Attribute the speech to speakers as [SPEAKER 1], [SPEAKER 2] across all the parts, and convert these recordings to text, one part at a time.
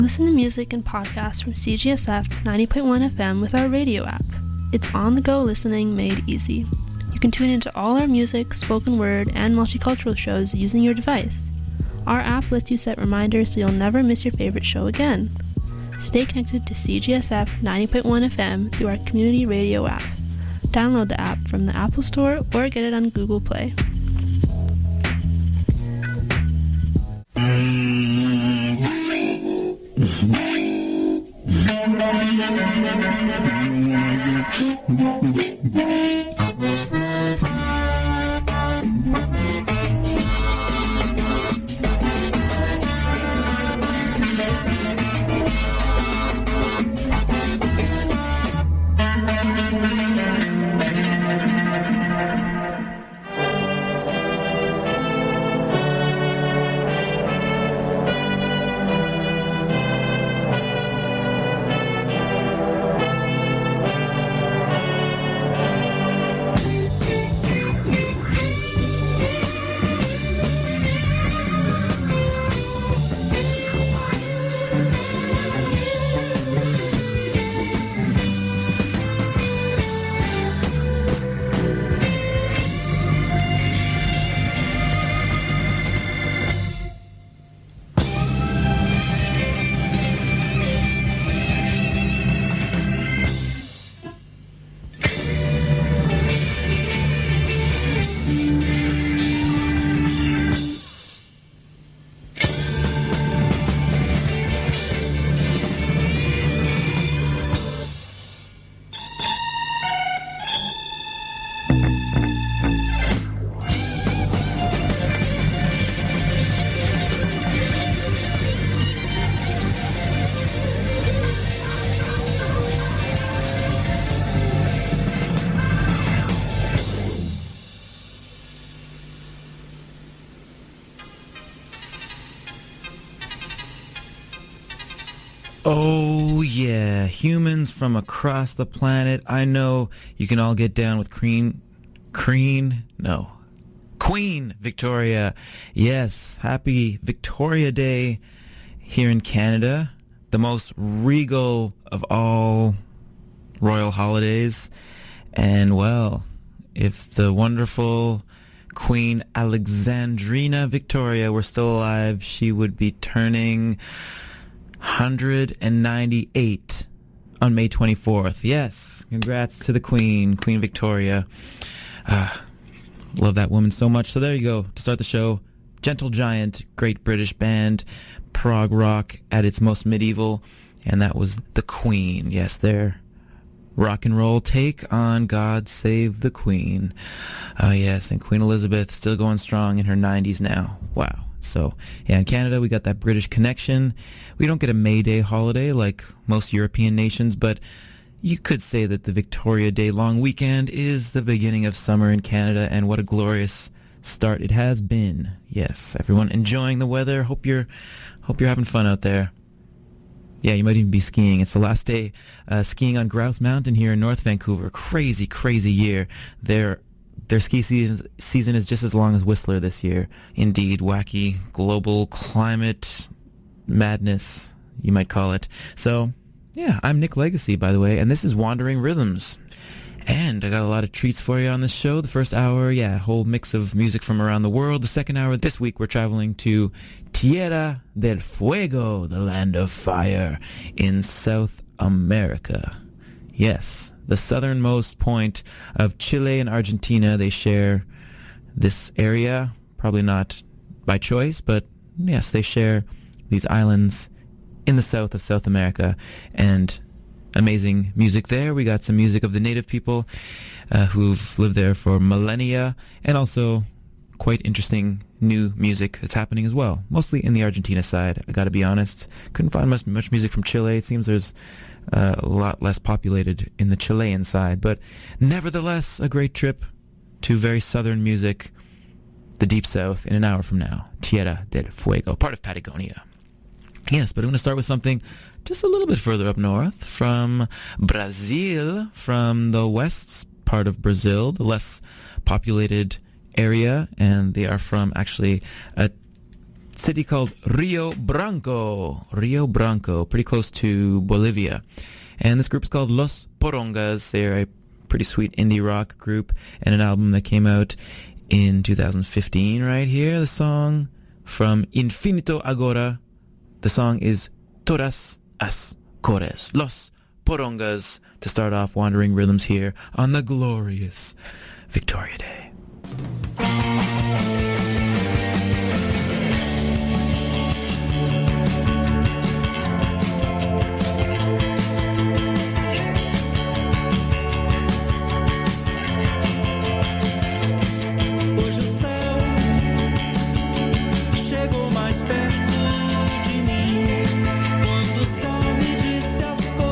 [SPEAKER 1] Listen to music and podcasts from CGSF 90.1 FM with our radio app. It's on-the-go listening made easy. You can tune into all our music, spoken word, and multicultural shows using your device. Our app lets you set reminders so you'll never miss your favorite show again. Stay connected to CGSF 90.1 FM through our community radio app. Download the app from the Apple Store or get it on Google Play.
[SPEAKER 2] Oh yeah, humans from across the planet. I know you can all get down with Queen Victoria. Yes, happy Victoria Day here in Canada, the most regal of all royal holidays. And well, if the wonderful Queen Alexandrina Victoria were still alive, she would be turning 198 on May 24th. Yes, congrats to the Queen Victoria. Love that woman so much. So there you go, to start the show. Gentle Giant, great British band, prog rock at its most medieval, and that was the Queen. Yes, their rock and roll take on God Save the Queen. Yes, and Queen Elizabeth still going strong in her 90s now. Wow. So, yeah, in Canada, we got that British connection. We don't get a May Day holiday like most European nations, but you could say that the Victoria Day long weekend is the beginning of summer in Canada, and what a glorious start it has been. Yes, everyone enjoying the weather. Hope you're having fun out there. Yeah, you might even be skiing. It's the last day skiing on Grouse Mountain here in North Vancouver. Crazy, crazy year. Their ski season is just as long as Whistler this year. Indeed, wacky global climate madness, you might call it. So, yeah, I'm Nick Legacy, by the way, and this is Wandering Rhythms. And I got a lot of treats for you on this show. The first hour, yeah, a whole mix of music from around the world. The second hour, this week, we're traveling to Tierra del Fuego, the land of fire, in South America. Yes, the southernmost point of Chile and Argentina. They share this area, probably not by choice, but yes, they share these islands in the south of South America, and amazing music there. We got some music of the native people who've lived there for millennia, and also quite interesting new music that's happening as well, mostly in the Argentina side. I gotta be honest, couldn't find much music from Chile. It seems there's a lot less populated in the Chilean side, but nevertheless a great trip to very southern music, the Deep South, in an hour from now. Tierra del Fuego, part of Patagonia. Yes, but I'm going to start with something just a little bit further up north, from Brazil, from the west part of Brazil, the less populated area, and they are from actually a city called Rio Branco. Rio Branco, pretty close to Bolivia. And this group is called Los Porongas. They're a pretty sweet indie rock group, and an album that came out in 2015 right here. The song from Infinito Agora. The song is Todas as Cores. Los Porongas to start off Wandering Rhythms here on the glorious Victoria Day.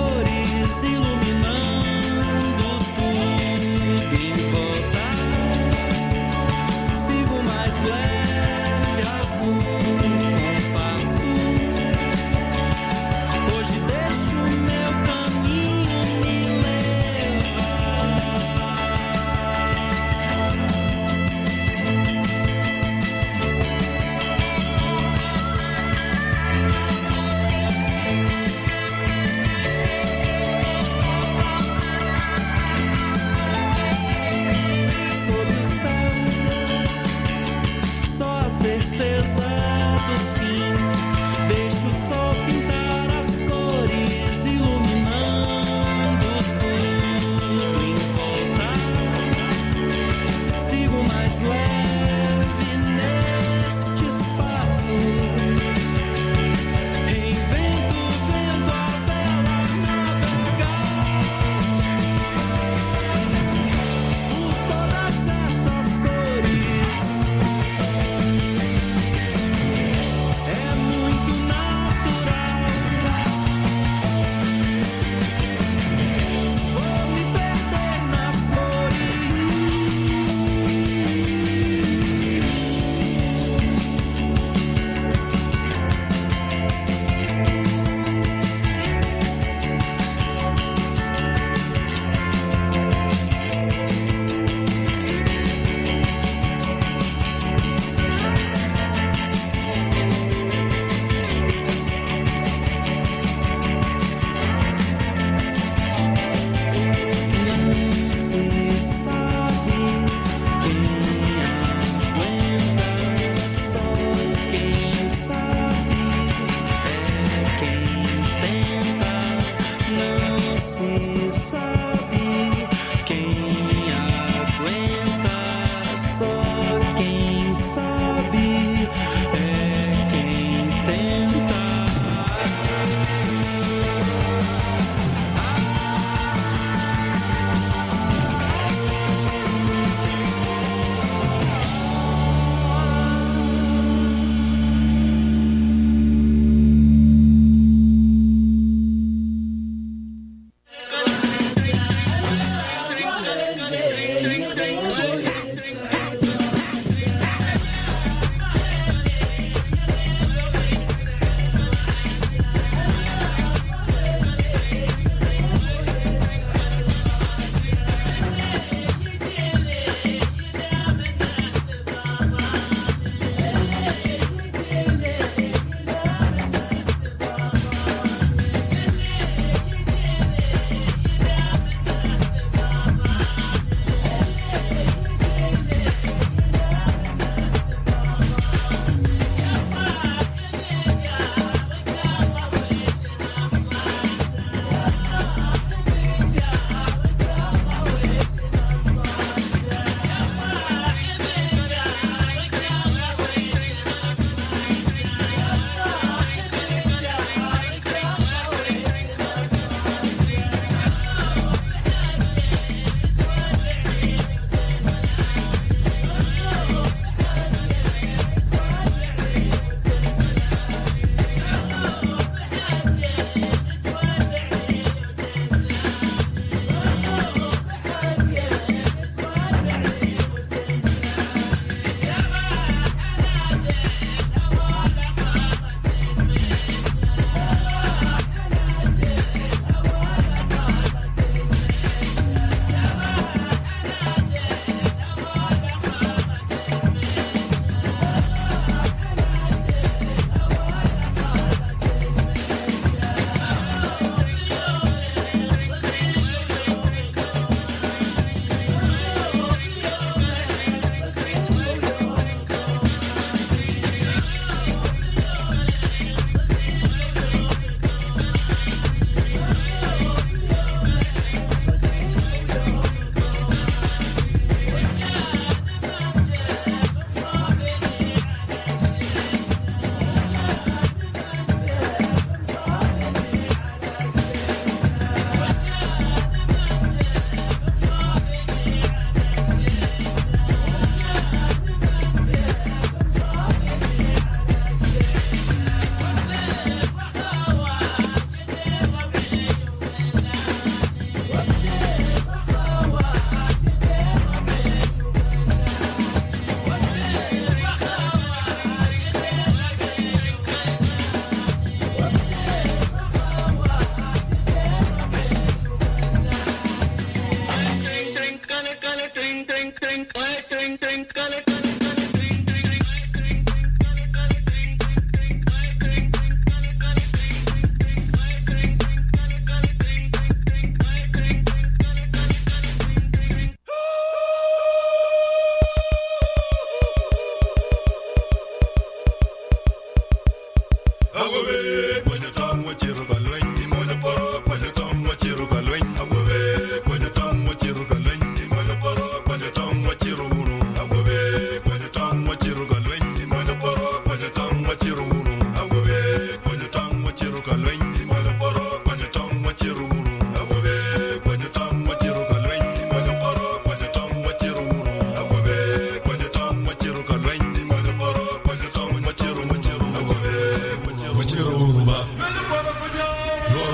[SPEAKER 3] Iluminando tudo em volta.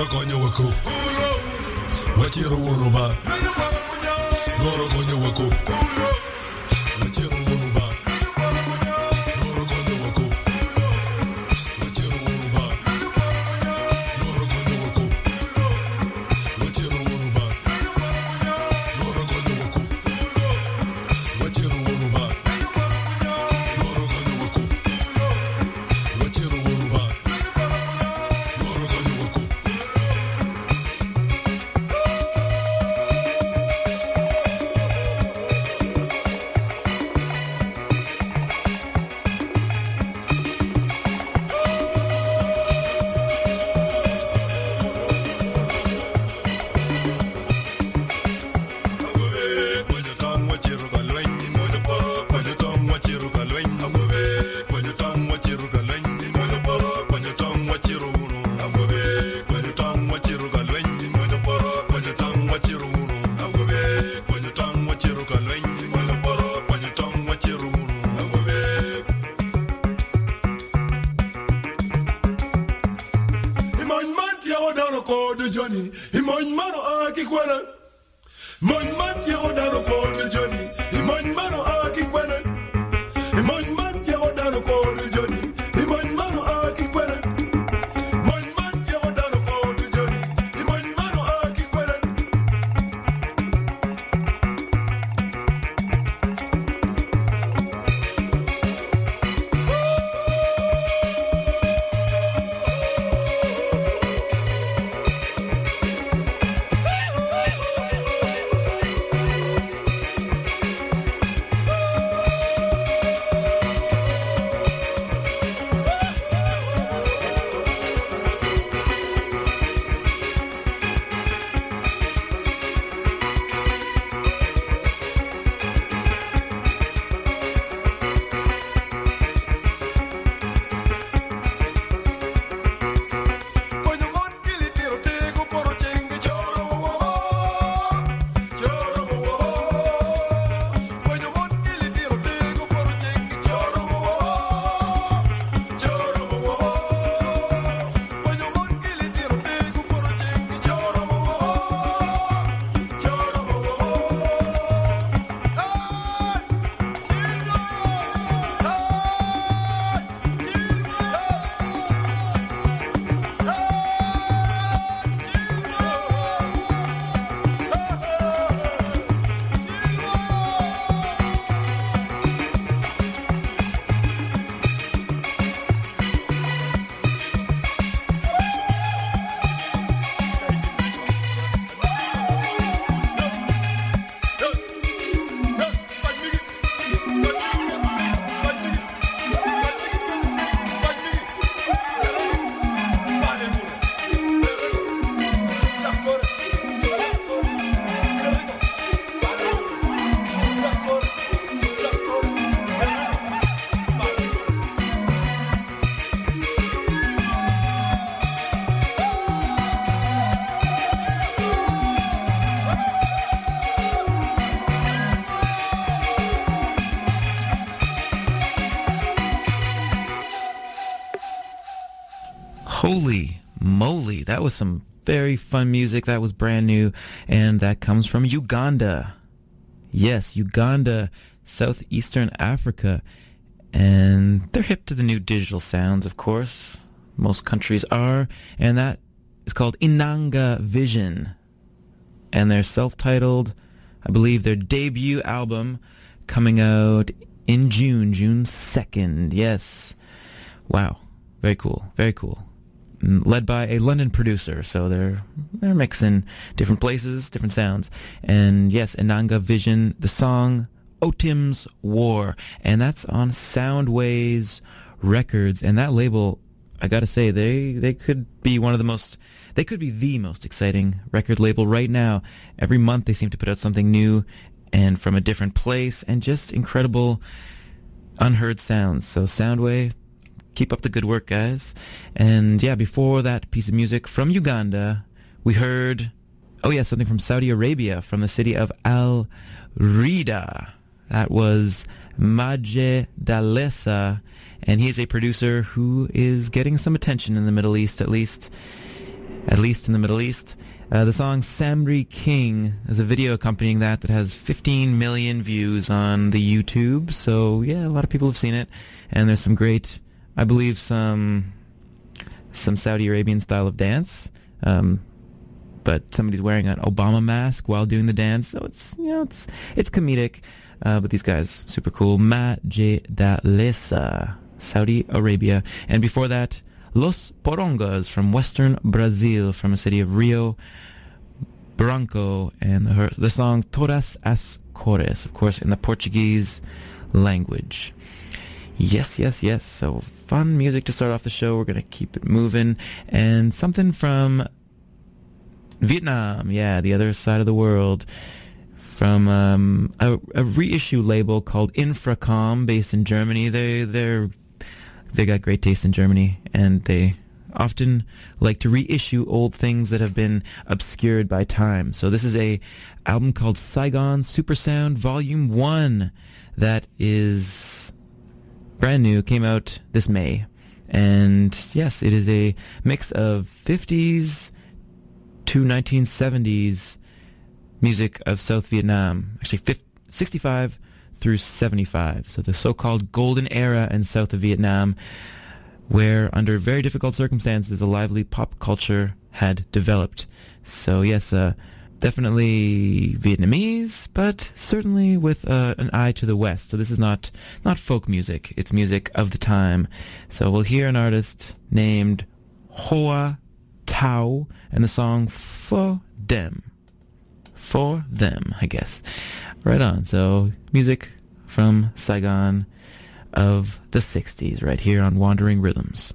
[SPEAKER 3] Goro konyo wako Wachiro wono ba Goro konyo wako Wachiro wono ba Goro konyo wako Wachiro wono ba Goro konyo wako Wachiro wono ba Goro konyo wako Wachiro wono ba Goro konyo wako Wachiro wono ba Goro konyo wako
[SPEAKER 2] Holy moly, that was some very fun music. That was brand new, and that comes from Uganda. Yes, Uganda, southeastern Africa, and they're hip to the new digital sounds, of course. Most countries are, and that is called Inanga Vision, and they're self-titled, I believe their debut album coming out in June 2nd. Yes. Wow. Very cool. Very cool. Led by a London producer, so they're mixing different places, different sounds. And yes, Inanga Vision, the song Otim's War, and that's on Soundways Records. And that label, I gotta say, they could be the most exciting record label right now. Every month they seem to put out something new and from a different place, and just incredible unheard sounds. So Soundway, keep up the good work, guys. And yeah, before that piece of music from Uganda, we heard, something from Saudi Arabia, from the city of Al Rida. That was Maje Dalesa, and he's a producer who is getting some attention in the Middle East, at least. at least in the Middle East. The song Samri King is a video accompanying that has 15 million views on the YouTube. So yeah, a lot of people have seen it. And there's some great, I believe, some Saudi Arabian style of dance. But somebody's wearing an Obama mask while doing the dance. So it's comedic. But these guys, super cool. Majedalesa, Saudi Arabia. And before that, Los Porongas from western Brazil, from a city of Rio Branco, and the song Todas as Cores, of course, in the Portuguese language. Yes. So fun music to start off the show. We're going to keep it moving. And something from Vietnam, the other side of the world, from a reissue label called Infracom, based in Germany. They got great taste in Germany, and they often like to reissue old things that have been obscured by time. So this is a album called Saigon Supersound Volume 1 that is brand new, came out this May. And yes, it is a mix of 50s to 1970s music of South Vietnam. Actually, 65 through 75. So the so-called golden era in south of Vietnam, where under very difficult circumstances a lively pop culture had developed. So yes, definitely Vietnamese, but certainly with an eye to the West. So this is not folk music, it's music of the time. So we'll hear an artist named Hoa Tao and the song For Them. For Them, I guess. Right on. So music from Saigon of the 60s right here on Wandering Rhythms.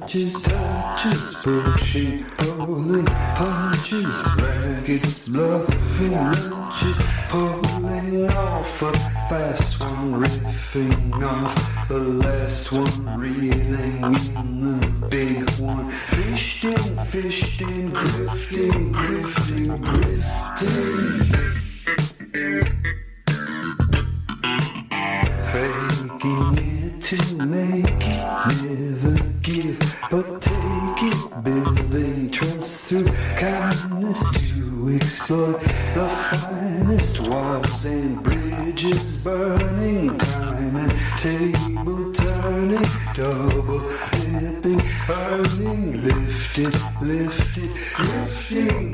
[SPEAKER 4] edges, touches, pushing, pulling, punches, ragged, bluffing lunches, pulling off a fast one, riffing off the last one, reeling in the big one, fished in, grifting, faking it to make it, never give, but take it, building trust through kindness to exploit the finest walls and bridges, burning time and table turning, double dipping, earning, lifted, grifting.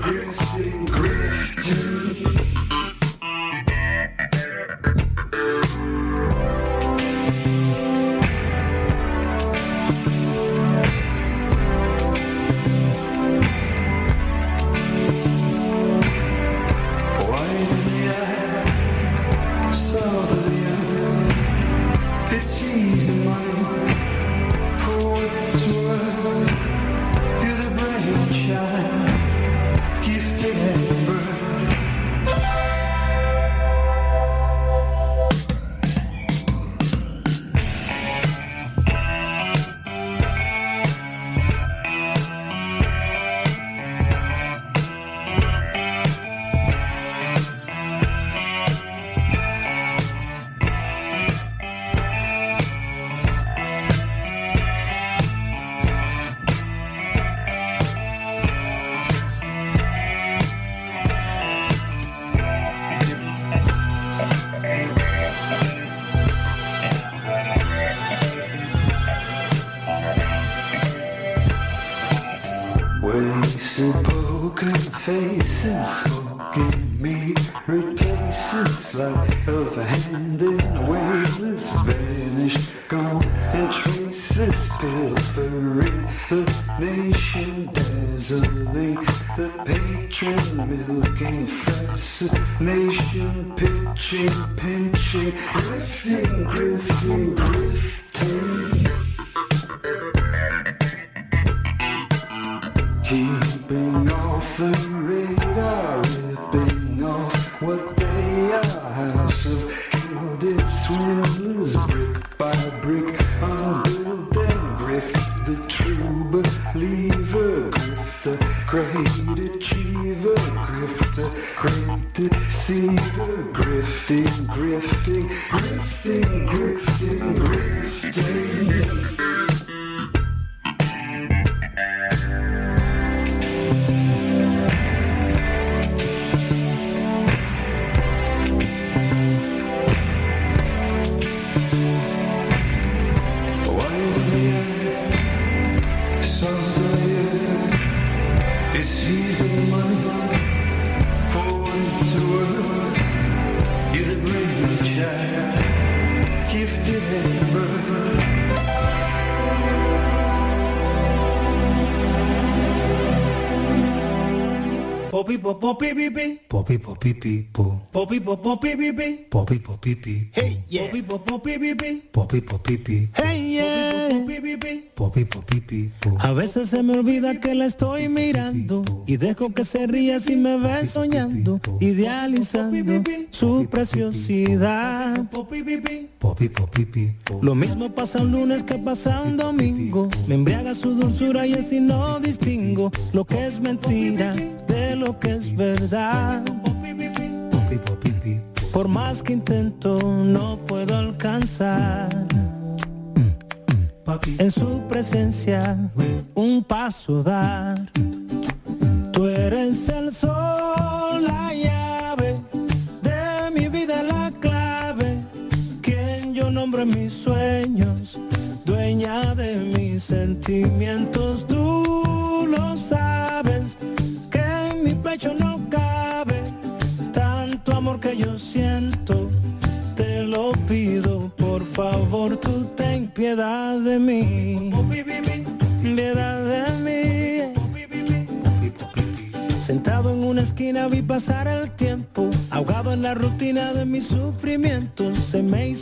[SPEAKER 4] Faces smoking me, replaces like of a hand in waveless, vanished, gone and traceless, pilfering the nation, dazzling the patron, milking fascination, pitching, pinching, grifting. Keeping off the radar, ripping off what they are. House of gilded swindlers, brick by brick, unbuilt and grift. The true believer, grifter, great achiever, grifter, great deceiver, grifting.
[SPEAKER 5] Hey yeah. Hey yeah. A veces se me olvida que la estoy mirando y dejo que se ría si me ve soñando, idealizando su preciosidad. Lo mismo pasa un lunes que pasa un domingo. Me embriaga su dulzura y así no distingo lo que es mentira de lo que es verdad. Por más que intento no puedo alcanzar en su presencia un paso dar. Tú eres el sol, la llave de mi vida, la clave, quien yo nombro en mis sueños, dueña de mis sentimientos. Tú lo sabes, que en mi pecho no cabe tanto amor que yo siento. Te lo pido, por favor, tú ten piedad de mí, piedad de mí. Sentado en una esquina vi pasar el tiempo, ahogado en la rutina de mis sufrimientos. Se me hizo